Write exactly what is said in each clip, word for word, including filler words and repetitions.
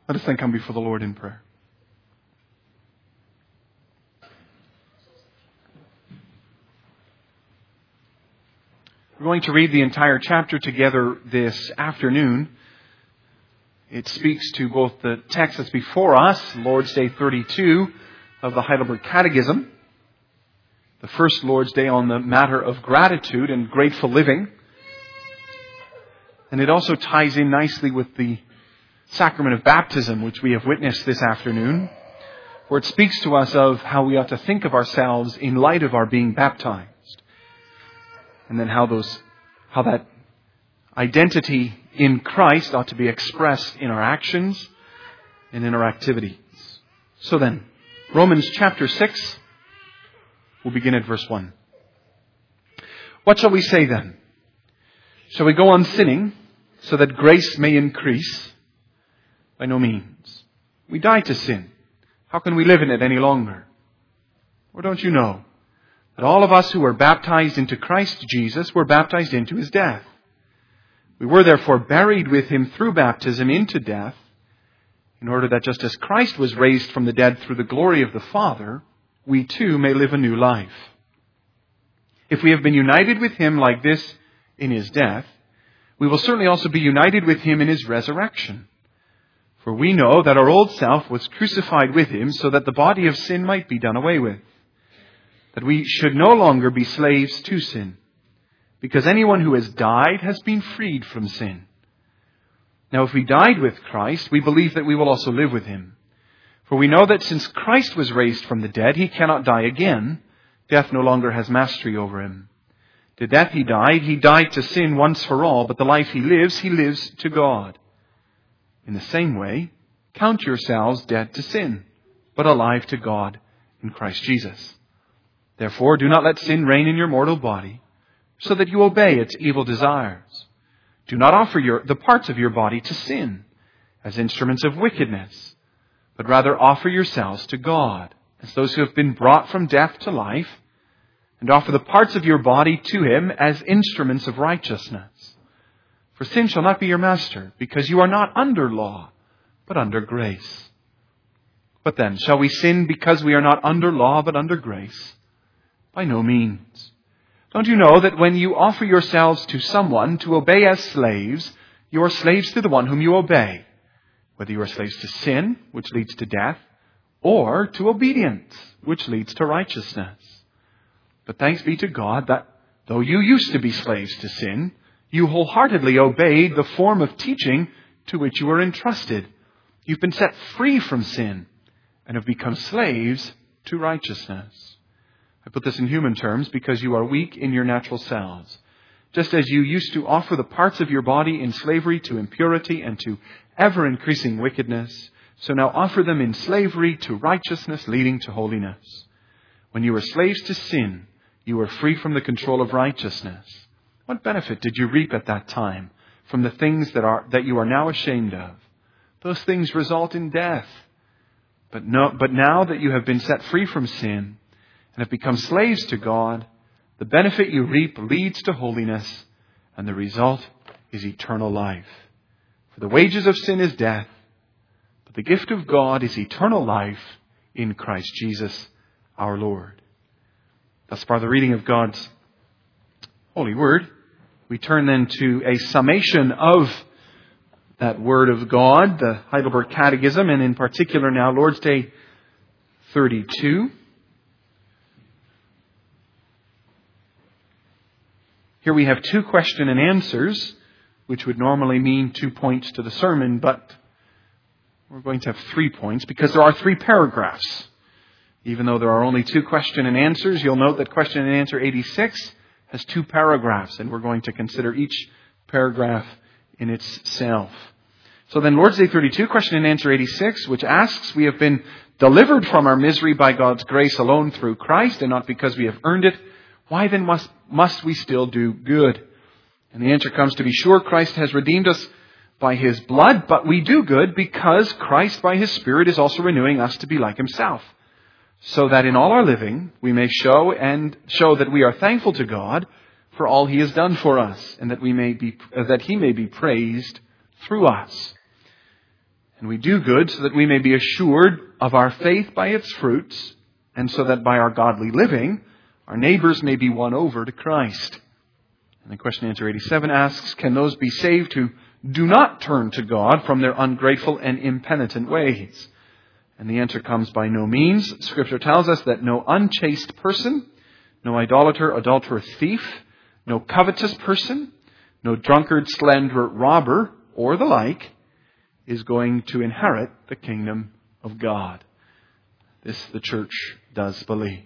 Let us then come before the Lord in prayer. We're going to read the entire chapter together this afternoon. It speaks to both the text that's before us, Lord's Day thirty-two of the Heidelberg Catechism, the first Lord's Day on the matter of gratitude and grateful living. And it also ties in nicely with the sacrament of baptism, which we have witnessed this afternoon, where it speaks to us of how we ought to think of ourselves in light of our being baptized. And then how those, how that identity in Christ ought to be expressed in our actions and in our activities. So then, Romans chapter six, we'll begin at verse one. What shall we say then? Shall we go on sinning so that grace may increase? By no means. We died to sin. How can we live in it any longer? Or don't you know that all of us who were baptized into Christ Jesus were baptized into His death? We were therefore buried with Him through baptism into death, in order that just as Christ was raised from the dead through the glory of the Father, we too may live a new life. If we have been united with Him like this in His death, we will certainly also be united with Him in His resurrection. For we know that our old self was crucified with Him so that the body of sin might be done away with, that we should no longer be slaves to sin, because anyone who has died has been freed from sin. Now if we died with Christ, we believe that we will also live with Him. For we know that since Christ was raised from the dead, He cannot die again. Death no longer has mastery over Him. To death He died, He died to sin once for all, but the life He lives, He lives to God. In the same way, count yourselves dead to sin, but alive to God in Christ Jesus. Therefore, do not let sin reign in your mortal body, so that you obey its evil desires. Do not offer your, the parts of your body to sin as instruments of wickedness, but rather offer yourselves to God as those who have been brought from death to life, and offer the parts of your body to Him as instruments of righteousness. For sin shall not be your master, because you are not under law, but under grace. But then, shall we sin because we are not under law, but under grace? By no means. Don't you know that when you offer yourselves to someone to obey as slaves, you are slaves to the one whom you obey, whether you are slaves to sin, which leads to death, or to obedience, which leads to righteousness. But thanks be to God that though you used to be slaves to sin, you wholeheartedly obeyed the form of teaching to which you were entrusted. You've been set free from sin and have become slaves to righteousness. I put this in human terms because you are weak in your natural selves. Just as you used to offer the parts of your body in slavery to impurity and to ever-increasing wickedness, so now offer them in slavery to righteousness leading to holiness. When you were slaves to sin, you were free from the control of righteousness. What benefit did you reap at that time from the things that are that you are now ashamed of? Those things result in death. But no, but now that you have been set free from sin and have become slaves to God, the benefit you reap leads to holiness, and the result is eternal life. For the wages of sin is death, but the gift of God is eternal life in Christ Jesus our Lord. Thus far the reading of God's holy word. We turn then to a summation of that Word of God, the Heidelberg Catechism, and in particular now Lord's Day thirty-two. Here we have two question and answers, which would normally mean two points to the sermon, but we're going to have three points because there are three paragraphs. Even though there are only two question and answers, you'll note that question and answer eighty-six has two paragraphs, and we're going to consider each paragraph in itself. So then Lord's Day thirty-two, question and answer eighty-six, which asks, we have been delivered from our misery by God's grace alone through Christ, and not because we have earned it. Why then must, must we still do good? And the answer comes, to be sure, Christ has redeemed us by His blood, but we do good because Christ by His Spirit is also renewing us to be like Himself, so that in all our living we may show and show that we are thankful to God for all He has done for us, and that we may be uh, that He may be praised through us. And we do good so that we may be assured of our faith by its fruits, and so that by our godly living, our neighbors may be won over to Christ. And then question answer eighty-seven asks, can those be saved who do not turn to God from their ungrateful and impenitent ways? And the answer comes by no means. Scripture tells us that no unchaste person, no idolater, adulterer, thief, no covetous person, no drunkard, slanderer, robber, or the like, is going to inherit the kingdom of God. This the church does believe.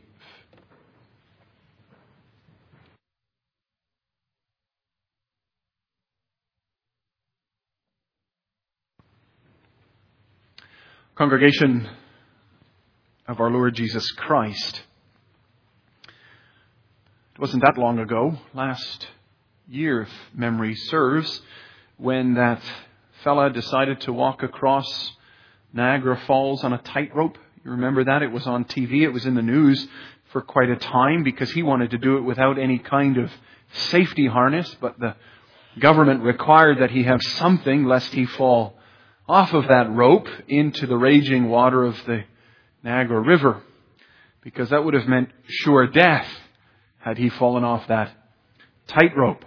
Congregation of our Lord Jesus Christ. It wasn't that long ago, last year if memory serves, when that fella decided to walk across Niagara Falls on a tightrope. You remember that? It was on T V. It was in the news for quite a time because he wanted to do it without any kind of safety harness, but the government required that he have something lest he fall off of that rope into the raging water of the Niagara River, because that would have meant sure death had he fallen off that tightrope.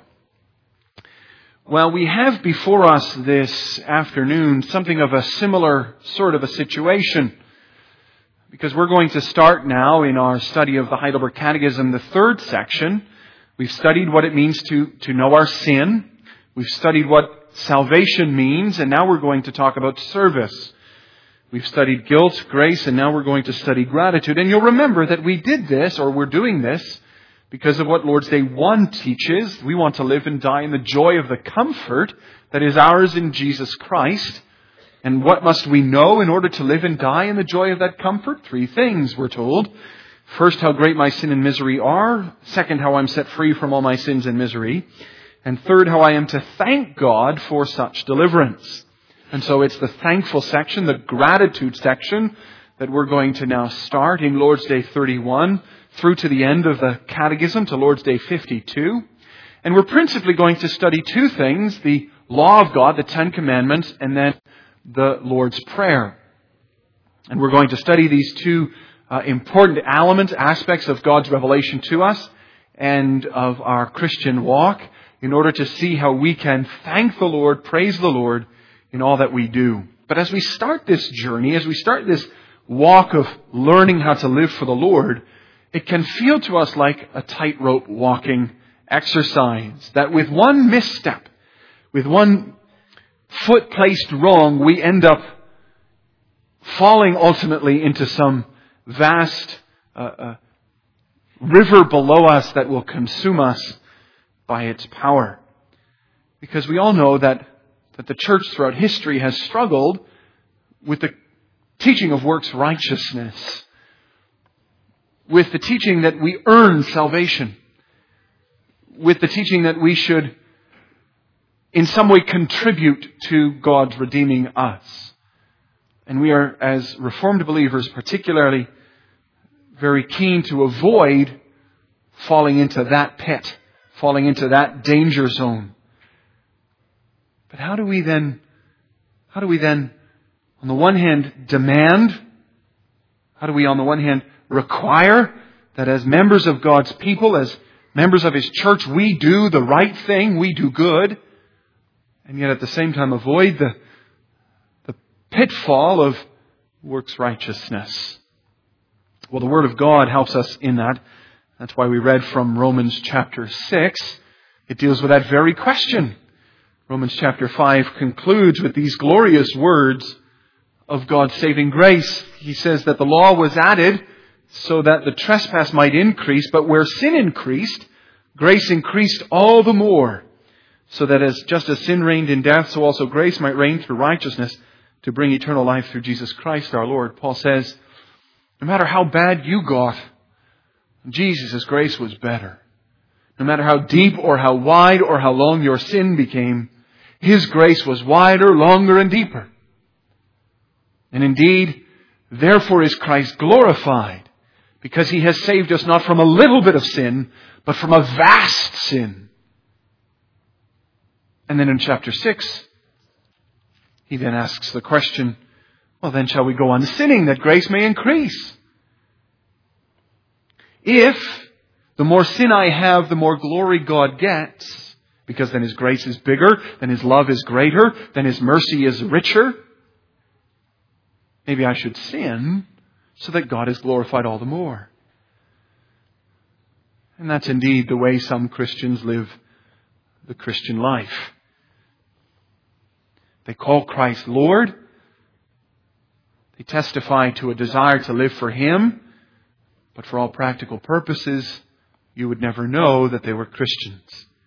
Well, we have before us this afternoon something of a similar sort of a situation, because we're going to start now in our study of the Heidelberg Catechism, the third section. We've studied what it means to, to know our sin. We've studied what salvation means, and now we're going to talk about service. We've studied guilt, grace, and now we're going to study gratitude. And you'll remember that we did this, or we're doing this, because of what Lord's Day one teaches. We want to live and die in the joy of the comfort that is ours in Jesus Christ. And what must we know in order to live and die in the joy of that comfort? Three things, we're told. First, how great my sin and misery are. Second, how I'm set free from all my sins and misery. And third, how I am to thank God for such deliverance. And so it's the thankful section, the gratitude section, that we're going to now start in Lord's Day thirty-one through to the end of the Catechism, to Lord's Day fifty-two. And we're principally going to study two things, the law of God, the Ten Commandments, and then the Lord's Prayer. And we're going to study these two uh, important elements, aspects of God's revelation to us and of our Christian walk, in order to see how we can thank the Lord, praise the Lord in all that we do. But as we start this journey, as we start this walk of learning how to live for the Lord, it can feel to us like a tightrope walking exercise, that with one misstep, with one foot placed wrong, we end up falling ultimately into some vast uh, uh, river below us that will consume us by its power. Because we all know that, that the church throughout history has struggled with the teaching of works righteousness, with the teaching that we earn salvation, with the teaching that we should in some way contribute to God's redeeming us. And we are, as Reformed believers, particularly very keen to avoid falling into that pit, falling into that danger zone. But how do we then, how do we then, on the one hand, demand, how do we on the one hand require that as members of God's people, as members of His church, we do the right thing, we do good, and yet at the same time avoid the, the pitfall of works righteousness? Well, the Word of God helps us in that. That's why we read from Romans chapter six. It deals with that very question. Romans chapter five concludes with these glorious words of God's saving grace. He says that the law was added so that the trespass might increase, but where sin increased, grace increased all the more, so that as just as sin reigned in death, so also grace might reign through righteousness to bring eternal life through Jesus Christ our Lord. Paul says, no matter how bad you got, Jesus' grace was better. No matter how deep or how wide or how long your sin became, His grace was wider, longer, and deeper. And indeed, therefore is Christ glorified, because He has saved us not from a little bit of sin, but from a vast sin. And then in chapter six, He then asks the question, well, then shall we go on sinning that grace may increase? If the more sin I have, the more glory God gets, because then His grace is bigger, then His love is greater, then His mercy is richer, maybe I should sin so that God is glorified all the more. And that's indeed the way some Christians live the Christian life. They call Christ Lord. They testify to a desire to live for Him. But for all practical purposes, you would never know that they were Christians.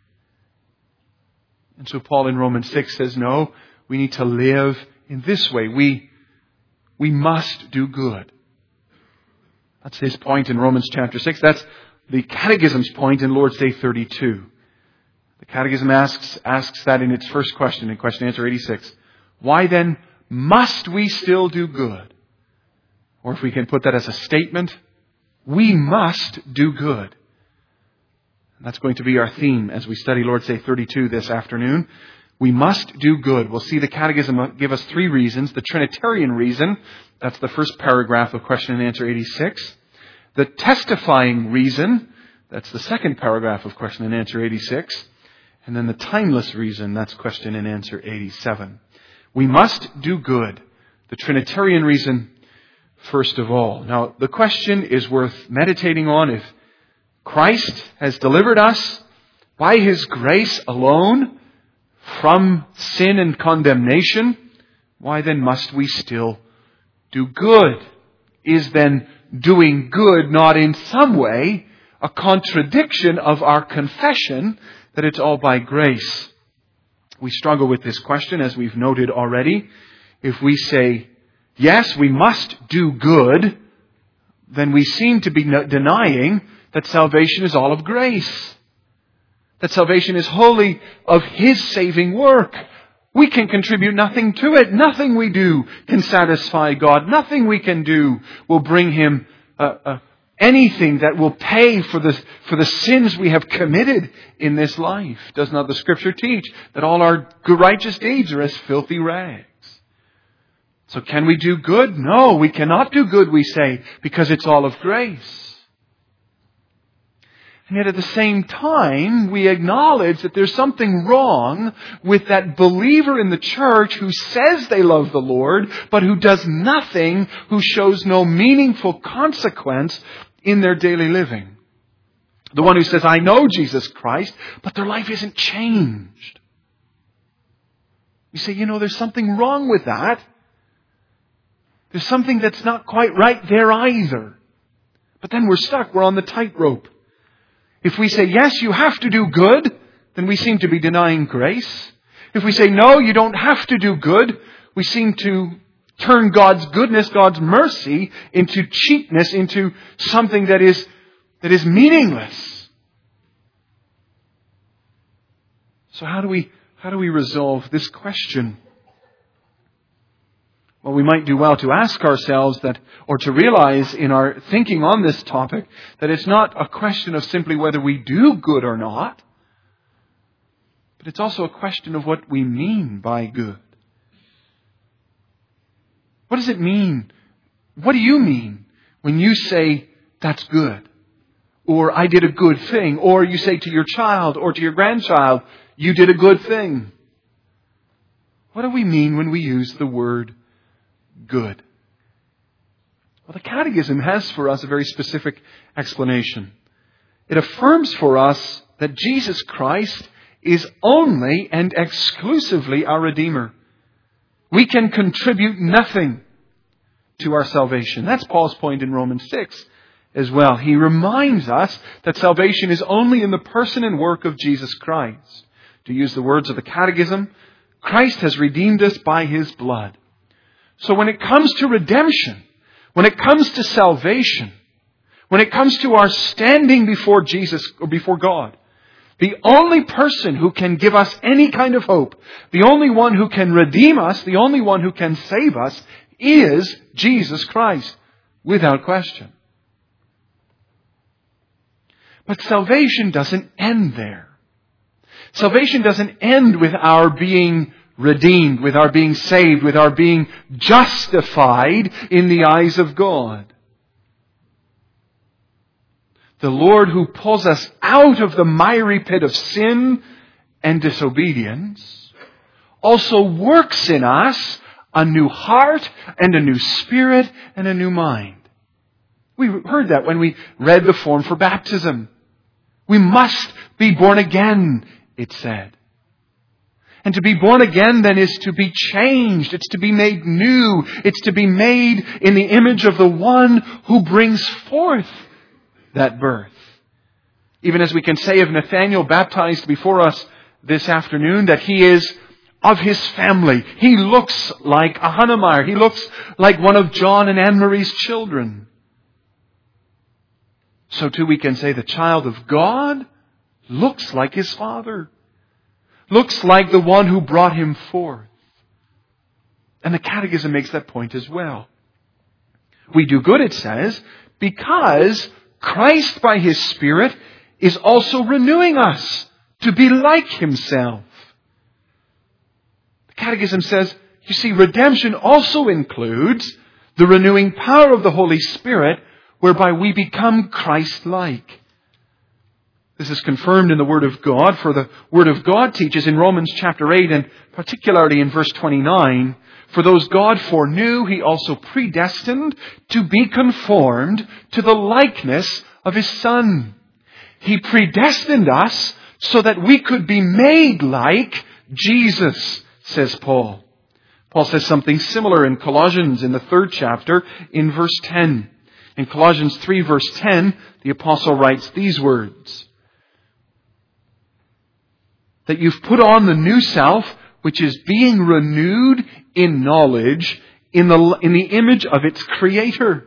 And so Paul in Romans six says, no, we need to live in this way. We, we must do good. That's his point in Romans chapter six. That's the Catechism's point in Lord's Day thirty-two. The Catechism asks, asks that in its first question, in question answer eighty-six. Why then must we still do good? Or if we can put that as a statement, we must do good. And that's going to be our theme as we study Lord's Day thirty-two this afternoon. We must do good. We'll see the Catechism give us three reasons. The Trinitarian reason, that's the first paragraph of question and answer eighty-six. The testifying reason, that's the second paragraph of question and answer eighty-six. And then the timeless reason, that's question and answer eighty-seven. We must do good. The Trinitarian reason, first of all. Now, the question is worth meditating on. If Christ has delivered us by His grace alone from sin and condemnation, why then must we still do good? Is then doing good not in some way a contradiction of our confession that it's all by grace? We struggle with this question, as we've noted already. If we say, yes, we must do good, then we seem to be denying that salvation is all of grace. That salvation is wholly of His saving work. We can contribute nothing to it. Nothing we do can satisfy God. Nothing we can do will bring Him uh, uh, anything that will pay for the, for the sins we have committed in this life. Does not the Scripture teach that all our good righteous deeds are as filthy rags? So can we do good? No, we cannot do good, we say, because it's all of grace. And yet at the same time, we acknowledge that there's something wrong with that believer in the church who says they love the Lord, but who does nothing, who shows no meaningful consequence in their daily living. The one who says, I know Jesus Christ, but their life isn't changed. You say, you know, there's something wrong with that. There's something that's not quite right there either. But then we're stuck. We're on the tightrope. If we say, yes, you have to do good, then we seem to be denying grace. If we say, no, you don't have to do good, we seem to turn God's goodness, God's mercy, into cheapness, into something that is, that is meaningless. So how do we, how do we resolve this question? Well, we might do well to ask ourselves that, or to realize in our thinking on this topic, that it's not a question of simply whether we do good or not, but it's also a question of what we mean by good. What does it mean? What do you mean when you say, that's good? Or, I did a good thing. Or you say to your child or to your grandchild, you did a good thing. What do we mean when we use the word good? Well, the Catechism has for us a very specific explanation. It affirms for us that Jesus Christ is only and exclusively our Redeemer. We can contribute nothing to our salvation. That's Paul's point in Romans six as well. He reminds us that salvation is only in the person and work of Jesus Christ. To use the words of the Catechism, Christ has redeemed us by His blood. So when it comes to redemption, when it comes to salvation, when it comes to our standing before Jesus or before God, the only person who can give us any kind of hope, the only one who can redeem us, the only one who can save us is Jesus Christ, without question. But salvation doesn't end there. Salvation doesn't end with our being redeemed, with our being saved, with our being justified in the eyes of God. The Lord who pulls us out of the miry pit of sin and disobedience also works in us a new heart and a new spirit and a new mind. We heard that when we read the form for baptism. We must be born again, it said. And to be born again then is to be changed. It's to be made new. It's to be made in the image of the one who brings forth that birth. Even as we can say of Nathanael baptized before us this afternoon that he is of his family. He looks like a Hanemeyer. He looks like one of John and Anne-Marie's children. So too we can say the child of God looks like his father. Looks like the one who brought him forth. And the Catechism makes that point as well. We do good, it says, because Christ by His Spirit is also renewing us to be like Himself. The Catechism says, you see, redemption also includes the renewing power of the Holy Spirit whereby we become Christ-like. This is confirmed in the Word of God, for the Word of God teaches in Romans chapter eight, and particularly in verse twenty-nine, for those God foreknew, He also predestined to be conformed to the likeness of His Son. He predestined us so that we could be made like Jesus, says Paul. Paul says something similar in Colossians in the third chapter in verse ten. In Colossians three verse ten, the apostle writes these words, that you've put on the new self, which is being renewed in knowledge in the, in the image of its Creator.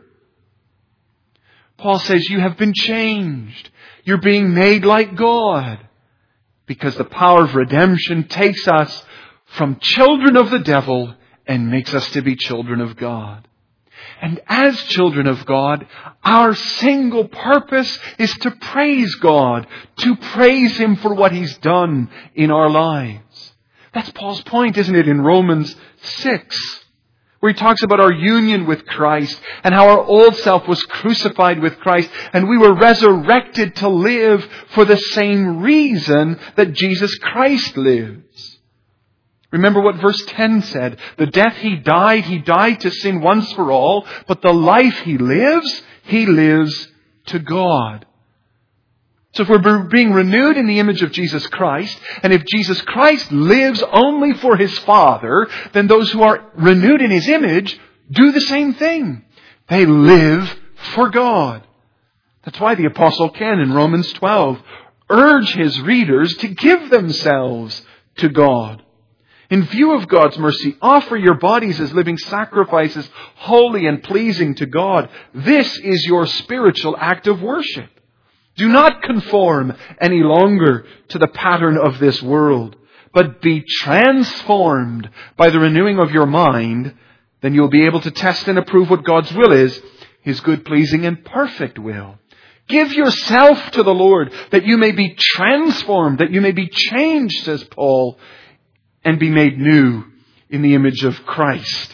Paul says you have been changed. You're being made like God. Because the power of redemption takes us from children of the devil and makes us to be children of God. And as children of God, our single purpose is to praise God, to praise Him for what He's done in our lives. That's Paul's point, isn't it, in Romans six, where he talks about our union with Christ and how our old self was crucified with Christ and we were resurrected to live for the same reason that Jesus Christ lives. Remember what verse ten said. The death He died, He died to sin once for all, but the life He lives, He lives to God. So if we're being renewed in the image of Jesus Christ, and if Jesus Christ lives only for His Father, then those who are renewed in His image do the same thing. They live for God. That's why the Apostle can in Romans twelve urge his readers to give themselves to God. In view of God's mercy, offer your bodies as living sacrifices, holy and pleasing to God. This is your spiritual act of worship. Do not conform any longer to the pattern of this world, but be transformed by the renewing of your mind. Then you'll be able to test and approve what God's will is, His good, pleasing, and perfect will. Give yourself to the Lord, that you may be transformed, that you may be changed, says Paul, and be made new in the image of Christ.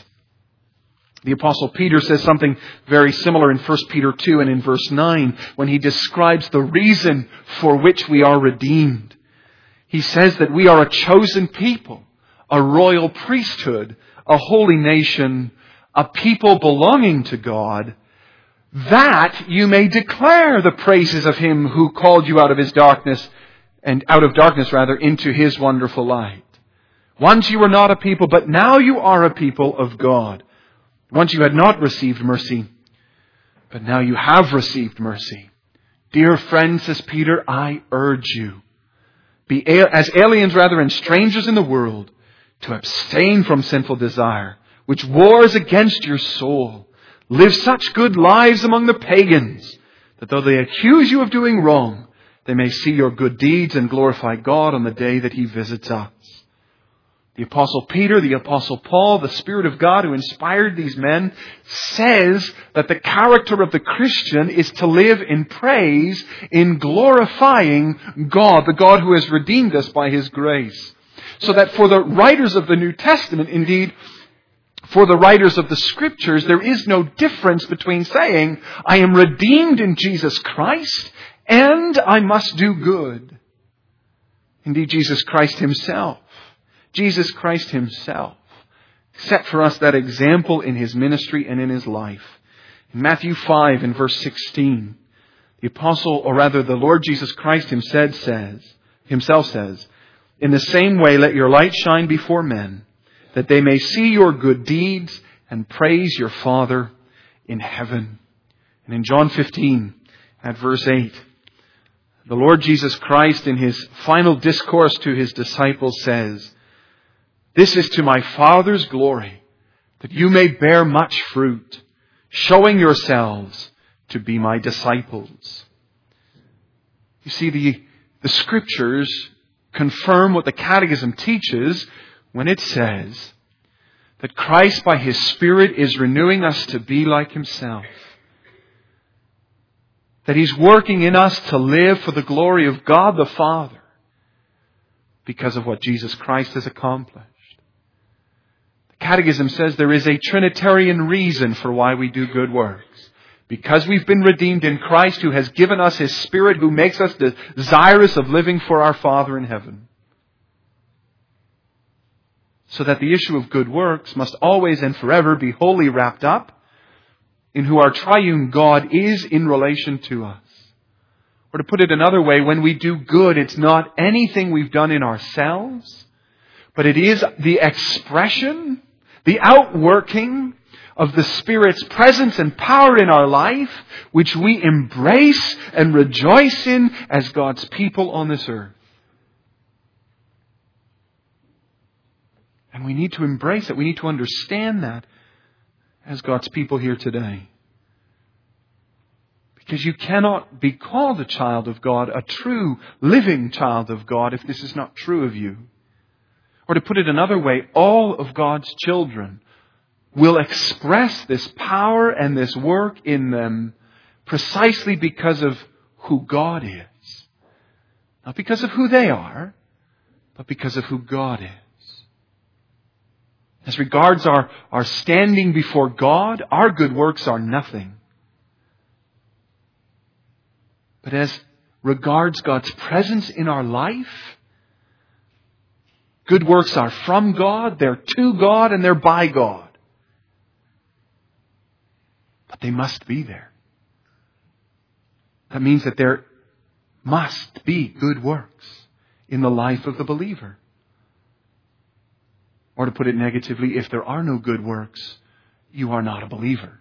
The Apostle Peter says something very similar in First Peter two and in verse nine when he describes the reason for which we are redeemed. He says that we are a chosen people, a royal priesthood, a holy nation, a people belonging to God, that you may declare the praises of Him who called you out of His darkness, and out of darkness rather, into His wonderful light. Once you were not a people, but now you are a people of God. Once you had not received mercy, but now you have received mercy. Dear friends, says Peter, I urge you, be as aliens rather and strangers in the world, to abstain from sinful desire, which wars against your soul. Live such good lives among the pagans, that though they accuse you of doing wrong, they may see your good deeds and glorify God on the day that He visits us. The Apostle Peter, the Apostle Paul, the Spirit of God who inspired these men, says that the character of the Christian is to live in praise, in glorifying God, the God who has redeemed us by His grace. So that for the writers of the New Testament, indeed, for the writers of the Scriptures, there is no difference between saying, I am redeemed in Jesus Christ, and I must do good. Indeed, Jesus Christ Himself, Jesus Christ Himself, set for us that example in His ministry and in His life. In Matthew five, in verse sixteen, the apostle, or rather the Lord Jesus Christ himself says, himself says, in the same way let your light shine before men, that they may see your good deeds and praise your Father in heaven. And in John fifteen, at verse eight, the Lord Jesus Christ in His final discourse to His disciples says, this is to my Father's glory, that you may bear much fruit, showing yourselves to be my disciples. You see, the, the Scriptures confirm what the Catechism teaches when it says that Christ by His Spirit is renewing us to be like Himself. That He's working in us to live for the glory of God the Father because of what Jesus Christ has accomplished. The Catechism says there is a Trinitarian reason for why we do good works. Because we've been redeemed in Christ, who has given us His Spirit, who makes us desirous of living for our Father in heaven. So that the issue of good works must always and forever be wholly wrapped up in who our triune God is in relation to us. Or to put it another way, when we do good, it's not anything we've done in ourselves, but it is the expression, the outworking of the Spirit's presence and power in our life, which we embrace and rejoice in as God's people on this earth. And we need to embrace it. We need to understand that as God's people here today. Because you cannot be called a child of God, a true, living child of God, if this is not true of you. Or to put it another way, all of God's children will express this power and this work in them precisely because of who God is. Not because of who they are, but because of who God is. As regards our, our standing before God, our good works are nothing. But as regards God's presence in our life, good works are from God, they're to God, and they're by God. But they must be there. That means that there must be good works in the life of the believer. Or to put it negatively, if there are no good works, you are not a believer.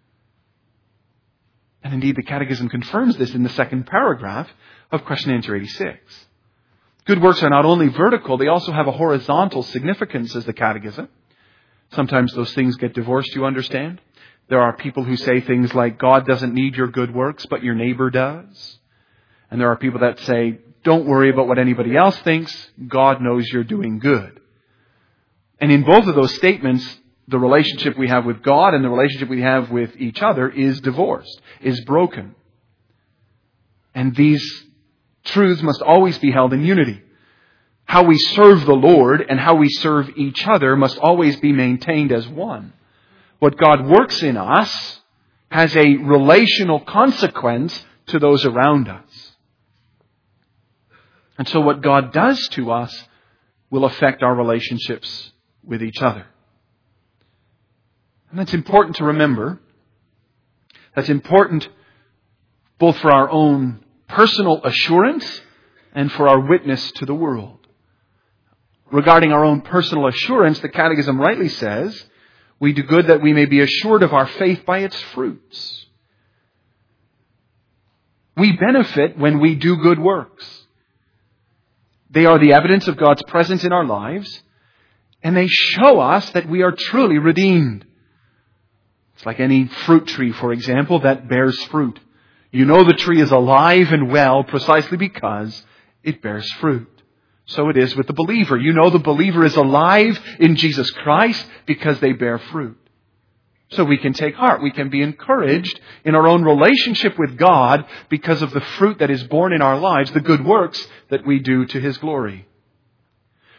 And indeed, the Catechism confirms this in the second paragraph of question answer eighty-six. Good works are not only vertical, they also have a horizontal significance, says the Catechism. Sometimes those things get divorced, you understand. There are people who say things like, God doesn't need your good works, but your neighbor does. And there are people that say, don't worry about what anybody else thinks, God knows you're doing good. And in both of those statements, the relationship we have with God and the relationship we have with each other is divorced, is broken. And these truths must always be held in unity. How we serve the Lord and how we serve each other must always be maintained as one. What God works in us has a relational consequence to those around us. And so what God does to us will affect our relationships with each other. And that's important to remember. That's important both for our own personal assurance and for our witness to the world. Regarding our own personal assurance, the Catechism rightly says, we do good that we may be assured of our faith by its fruits. We benefit when we do good works. They are the evidence of God's presence in our lives, and they show us that we are truly redeemed. It's like any fruit tree, for example, that bears fruit. You know the tree is alive and well precisely because it bears fruit. So it is with the believer. You know the believer is alive in Jesus Christ because they bear fruit. So we can take heart. We can be encouraged in our own relationship with God because of the fruit that is born in our lives, the good works that we do to His glory.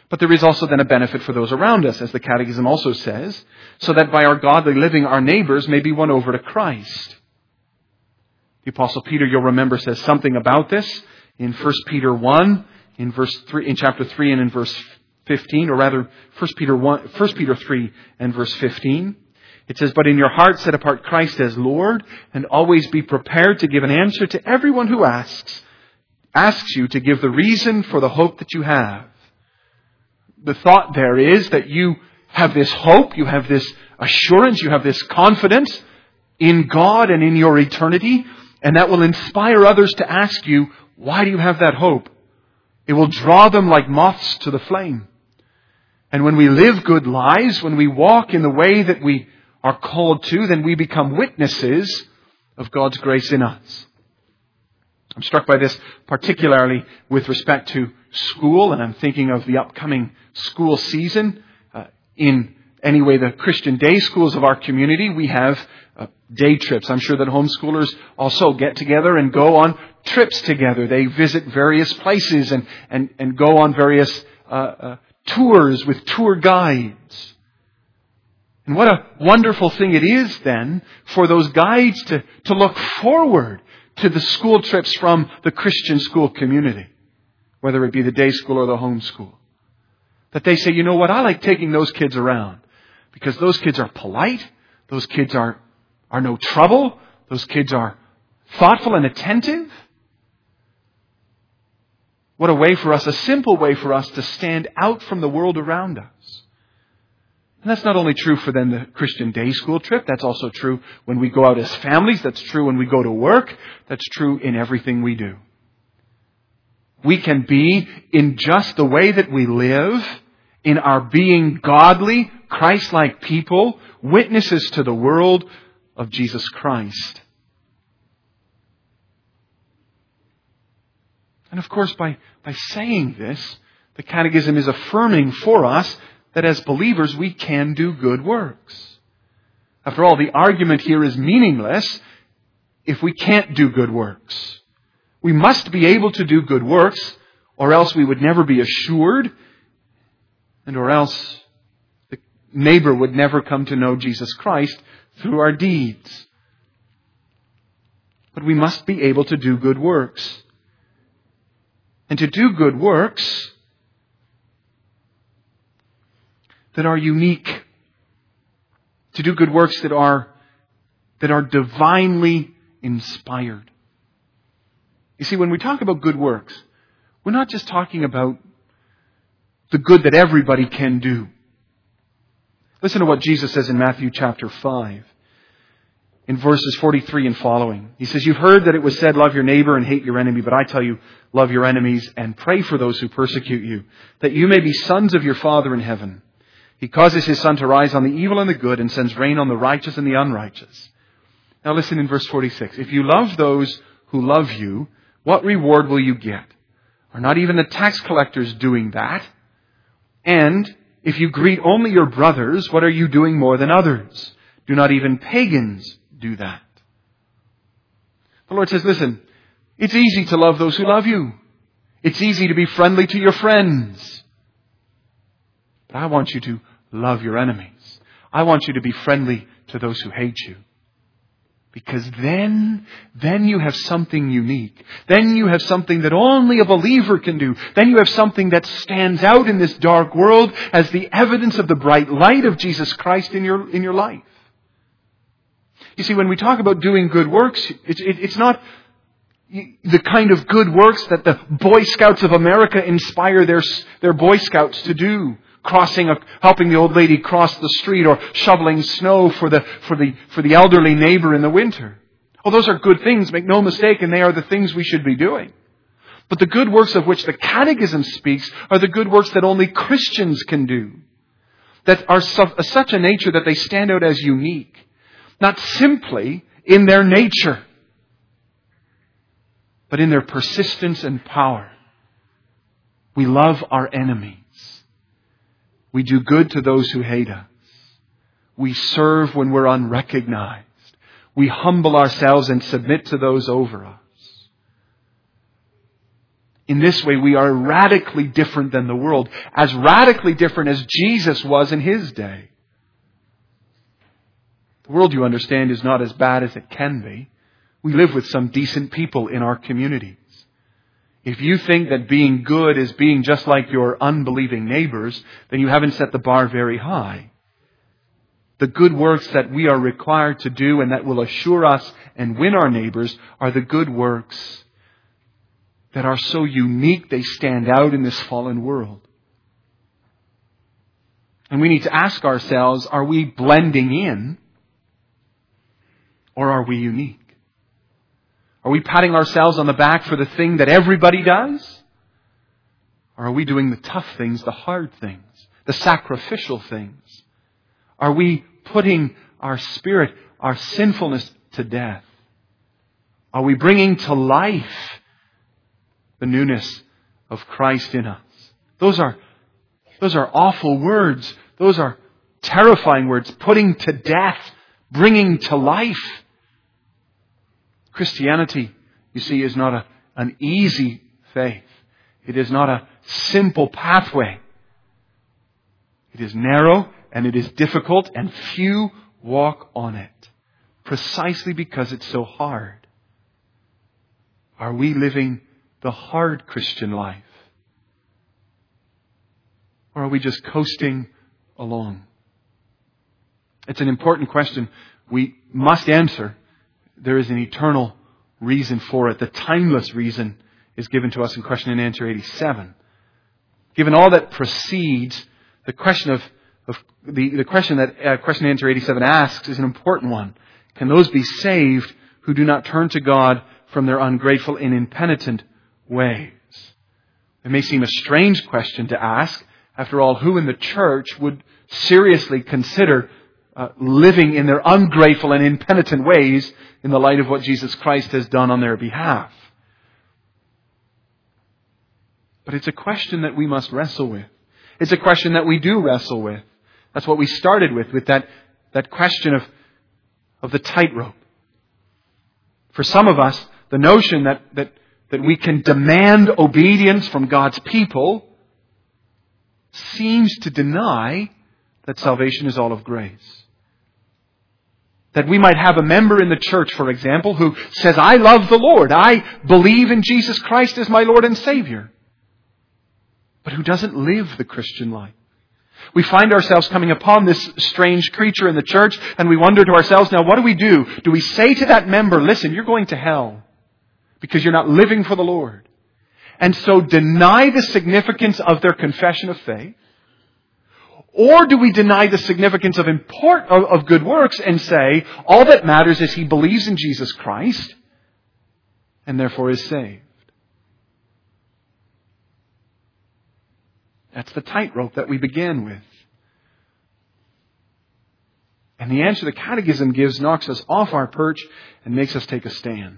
But there is also then a benefit for those around us, as the Catechism also says, so that by our godly living our neighbors may be won over to Christ. The Apostle Peter, you'll remember, says something about this in First Peter one, in verse three, in chapter three and in verse fifteen, or rather First Peter one, First Peter three and verse fifteen. It says, "But in your heart set apart Christ as Lord, and always be prepared to give an answer to everyone who asks, asks you to give the reason for the hope that you have." The thought there is that you have this hope, you have this assurance, you have this confidence in God and in your eternity, and that will inspire others to ask you, why do you have that hope? It will draw them like moths to the flame. And when we live good lives, when we walk in the way that we are called to, then we become witnesses of God's grace in us. I'm struck by this particularly with respect to school, and I'm thinking of the upcoming school season. Uh, in anyway, the Christian day schools of our community, we have uh, day trips. I'm sure that homeschoolers also get together and go on trips together. They visit various places and, and, and go on various uh, uh, tours with tour guides. And what a wonderful thing it is then for those guides to, to look forward to the school trips from the Christian school community, whether it be the day school or the home school. That they say, you know what, I like taking those kids around because those kids are polite, those kids are, are no trouble, those kids are thoughtful and attentive. What a way for us, a simple way for us to stand out from the world around us. And that's not only true for then the Christian day school trip. That's also true when we go out as families. That's true when we go to work. That's true in everything we do. We can be, in just the way that we live, in our being godly, Christ-like people, witnesses to the world of Jesus Christ. And of course, by, by saying this, the Catechism is affirming for us that as believers we can do good works. After all, the argument here is meaningless if we can't do good works. We must be able to do good works, or else we would never be assured, and or else the neighbor would never come to know Jesus Christ through our deeds. But we must be able to do good works. And to do good works that are unique, to do good works that are, that are divinely inspired. You see, when we talk about good works, we're not just talking about the good that everybody can do. Listen to what Jesus says in Matthew chapter five, in verses forty-three and following. He says, "You've heard that it was said, love your neighbor and hate your enemy, but I tell you, love your enemies and pray for those who persecute you, that you may be sons of your Father in heaven. He causes His sun to rise on the evil and the good and sends rain on the righteous and the unrighteous." Now listen in verse forty-six. "If you love those who love you, what reward will you get? Are not even the tax collectors doing that? And if you greet only your brothers, what are you doing more than others? Do not even pagans do that?" The Lord says, listen, it's easy to love those who love you. It's easy to be friendly to your friends. But I want you to love your enemies. I want you to be friendly to those who hate you. Because then, then you have something unique. Then you have something that only a believer can do. Then you have something that stands out in this dark world as the evidence of the bright light of Jesus Christ in your, in your life. You see, when we talk about doing good works, it's, it, it's not the kind of good works that the Boy Scouts of America inspire their, their Boy Scouts to do. Crossing, a, helping the old lady cross the street, or shoveling snow for the, for the, for the elderly neighbor in the winter. Oh, those are good things, make no mistake, and they are the things we should be doing. But the good works of which the Catechism speaks are the good works that only Christians can do. That are of such a nature that they stand out as unique. Not simply in their nature, but in their persistence and power. We love our enemies. We do good to those who hate us. We serve when we're unrecognized. We humble ourselves and submit to those over us. In this way, we are radically different than the world, as radically different as Jesus was in His day. The world, you understand, is not as bad as it can be. We live with some decent people in our communities. If you think that being good is being just like your unbelieving neighbors, then you haven't set the bar very high. The good works that we are required to do and that will assure us and win our neighbors are the good works that are so unique they stand out in this fallen world. And we need to ask ourselves, are we blending in or are we unique? Are we patting ourselves on the back for the thing that everybody does? Or are we doing the tough things, the hard things, the sacrificial things? Are we putting our spirit, our sinfulness to death? Are we bringing to life the newness of Christ in us? Those are, those are awful words. Those are terrifying words. Putting to death, bringing to life. Christianity, you see, is not a, an easy faith. It is not a simple pathway. It is narrow and it is difficult and few walk on it. Precisely because it's so hard. Are we living the hard Christian life? Or are we just coasting along? It's an important question we must answer. There is an eternal reason for it. The timeless reason is given to us in question and answer eighty-seven. Given all that precedes, the question of, of the, the question that uh, question and answer eighty-seven asks is an important one. Can those be saved who do not turn to God from their ungrateful and impenitent ways? It may seem a strange question to ask. After all, who in the church would seriously consider uh, living in their ungrateful and impenitent ways in the light of what Jesus Christ has done on their behalf? But it's a question that we must wrestle with. It's a question that we do wrestle with. That's what we started with, with that, that question of, of the tightrope. For some of us, the notion that, that, that we can demand obedience from God's people seems to deny that salvation is all of grace. That we might have a member in the church, for example, who says, I love the Lord. I believe in Jesus Christ as my Lord and Savior. But who doesn't live the Christian life. We find ourselves coming upon this strange creature in the church and we wonder to ourselves, now what do we do? Do we say to that member, listen, you're going to hell because you're not living for the Lord? And so deny the significance of their confession of faith? Or do we deny the significance of, import, of, of good works and say, all that matters is he believes in Jesus Christ and therefore is saved? That's the tightrope that we began with. And the answer the Catechism gives knocks us off our perch and makes us take a stand.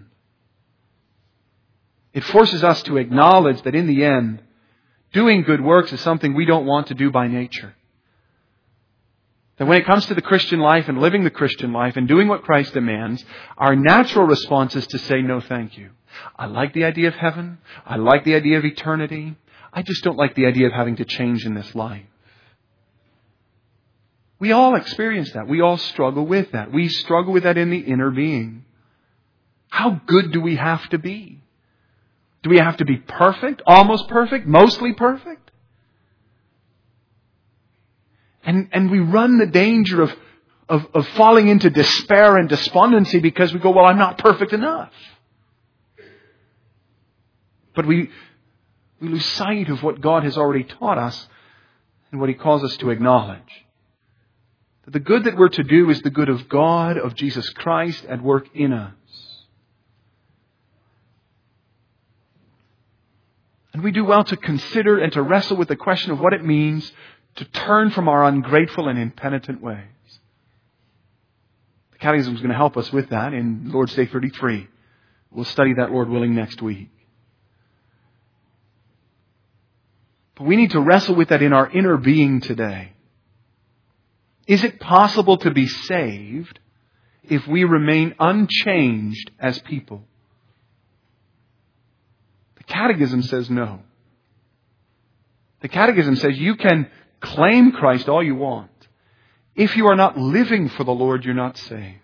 It forces us to acknowledge that in the end, doing good works is something we don't want to do by nature. That when it comes to the Christian life and living the Christian life and doing what Christ demands, our natural response is to say, no, thank you. I like the idea of heaven. I like the idea of eternity. I just don't like the idea of having to change in this life. We all experience that. We all struggle with that. We struggle with that in the inner being. How good do we have to be? Do we have to be perfect? Almost perfect? Mostly perfect? And, and we run the danger of, of, of falling into despair and despondency because we go, well, I'm not perfect enough. But we, we lose sight of what God has already taught us and what He calls us to acknowledge. That the good that we're to do is the good of God, of Jesus Christ at work in us. And we do well to consider and to wrestle with the question of what it means to turn from our ungrateful and impenitent ways. The Catechism is going to help us with that in Lord's Day thirty-three. We'll study that, Lord willing, next week. But we need to wrestle with that in our inner being today. Is it possible to be saved if we remain unchanged as people? The Catechism says no. The Catechism says you can claim Christ all you want. If you are not living for the Lord, you're not saved.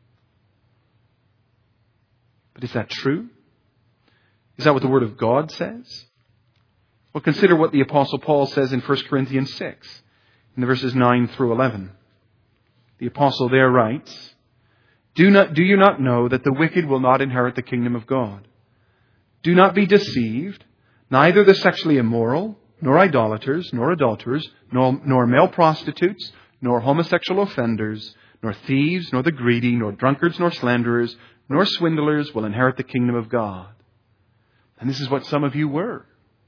But is that true? Is that what the Word of God says? Well, consider what the Apostle Paul says in First Corinthians six, in the verses nine through eleven. The Apostle there writes, Do not, do you not know that the wicked will not inherit the kingdom of God? Do not be deceived. Neither the sexually immoral, nor idolaters, nor adulterers, nor, nor male prostitutes, nor homosexual offenders, nor thieves, nor the greedy, nor drunkards, nor slanderers, nor swindlers will inherit the kingdom of God. And this is what some of you were.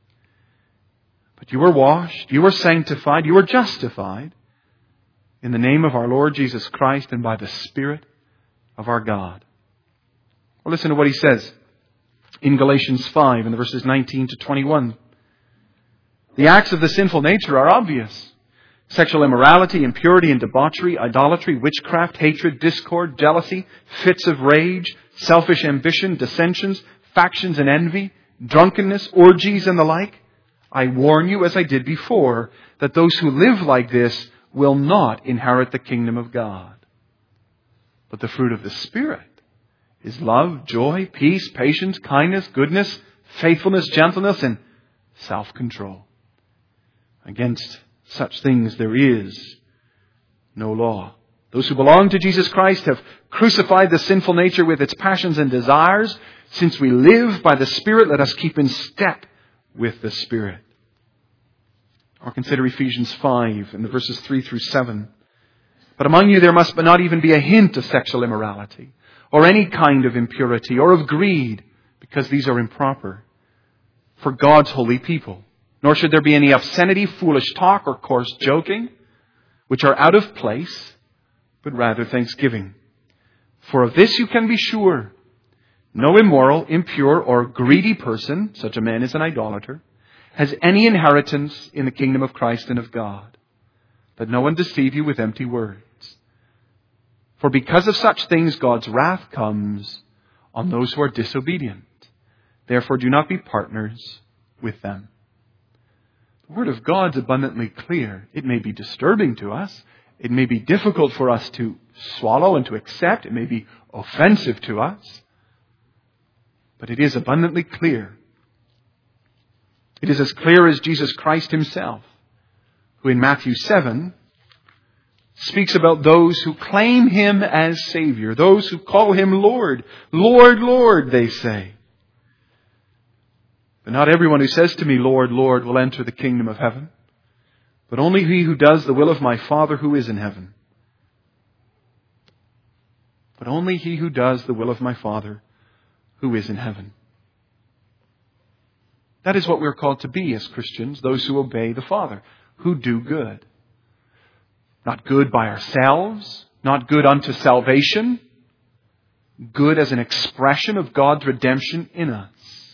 But you were washed, you were sanctified, you were justified in the name of our Lord Jesus Christ and by the Spirit of our God. Well, listen to what he says in Galatians five in the verses nineteen to twenty-one. The acts of the sinful nature are obvious. Sexual immorality, impurity and debauchery, idolatry, witchcraft, hatred, discord, jealousy, fits of rage, selfish ambition, dissensions, factions and envy, drunkenness, orgies and the like. I warn you, as I did before, that those who live like this will not inherit the kingdom of God. But the fruit of the Spirit is love, joy, peace, patience, kindness, goodness, faithfulness, gentleness, and self-control. Against such things there is no law. Those who belong to Jesus Christ have crucified the sinful nature with its passions and desires. Since we live by the Spirit, let us keep in step with the Spirit. Or consider Ephesians five in the verses three through seven. But among you there must not even be a hint of sexual immorality, or any kind of impurity, or of greed, because these are improper for God's holy people. Nor should there be any obscenity, foolish talk, or coarse joking, which are out of place, but rather thanksgiving. For of this you can be sure: no immoral, impure, or greedy person, such a man is an idolater, has any inheritance in the kingdom of Christ and of God. Let no one deceive you with empty words. For because of such things God's wrath comes on those who are disobedient. Therefore do not be partners with them. The Word of God is abundantly clear. It may be disturbing to us. It may be difficult for us to swallow and to accept. It may be offensive to us. But it is abundantly clear. It is as clear as Jesus Christ himself, who in Matthew seven speaks about those who claim him as Savior, those who call him Lord. Lord, Lord, they say. But not everyone who says to me, Lord, Lord, will enter the kingdom of heaven, but only he who does the will of my Father who is in heaven. But only he who does the will of my Father who is in heaven. That is what we're called to be as Christians, those who obey the Father, who do good. Not good by ourselves, not good unto salvation, good as an expression of God's redemption in us.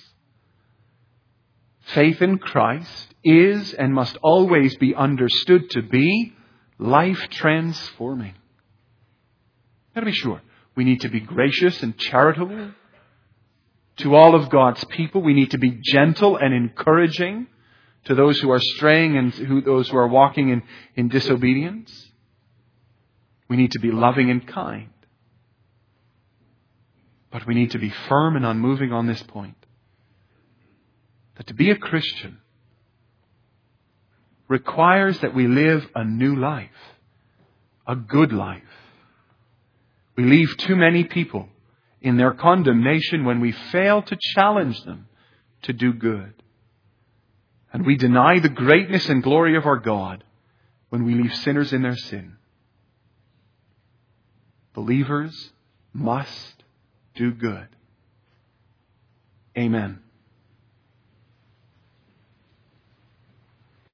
Faith in Christ is and must always be understood to be life transforming. Now to be sure, we need to be gracious and charitable to all of God's people. We need to be gentle and encouraging to those who are straying and who, those who are walking in, in disobedience. We need to be loving and kind. But we need to be firm and unmoving on this point. That to be a Christian requires that we live a new life, a good life. We leave too many people in their condemnation when we fail to challenge them to do good. And we deny the greatness and glory of our God when we leave sinners in their sin. Believers must do good. Amen.